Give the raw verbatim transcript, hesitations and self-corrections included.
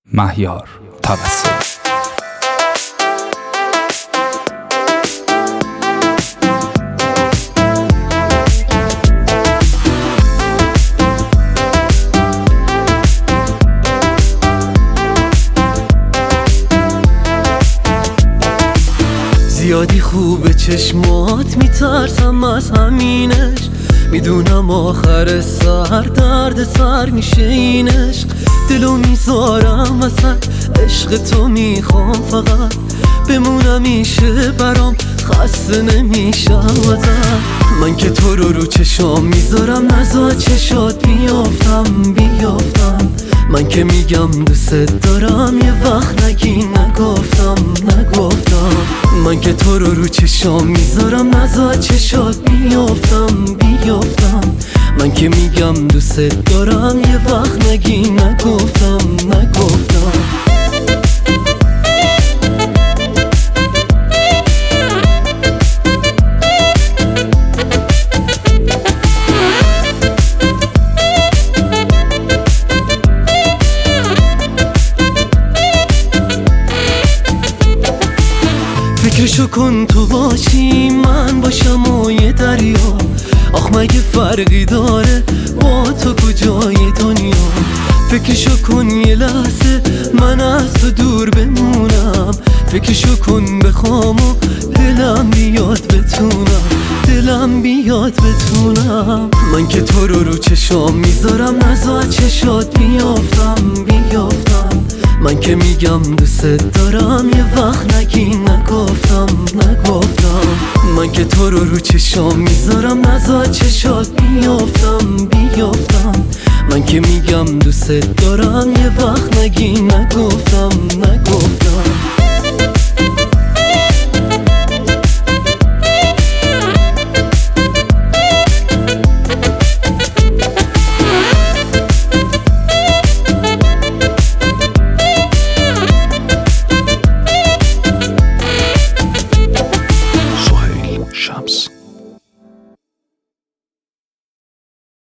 مهیار توسلی. زیادی خوبه چشمات، میترسم از همینش. میدونم آخر سر درد سر میشه این عشق. دلو میذارم وسط عشق تو، میخوام فقط بمونم میشه برام، خسته نمیشم ازت. من که تو رو رو چشام میذارم، نزا چشات بیافتم بیافتم. من که میگم دوست دارم، یه وقت نگی نگفتم نگفتم. من که تو رو رو چشام میذارم، نزا چشات بیافتم بیافتم. من که میگم دوست دارم، یه وقت نگی نگفتم نگفتم. فکرشو کن تو باشی، من باشم و یه دریا. آخ مگه فرقی داره با تو کجای دنیا؟ فکرشو کن یه لحظه من از تو دور بمونم. فکرشو کن بخوام و دلم بیاد بتونم، دلم بیاد بتونم. من که تو رو رو چشام میذارم، نزا چشات بیافتم بیافتم. من که میگم دوست دارم، یه وقت نگی نگفتم نگفتم. من که تو رو رو چشام میذارم، نزا چشات بیافتم بیافتم. من که میگم دوست دارم، یه وقت نگی نگفتم نگفتم.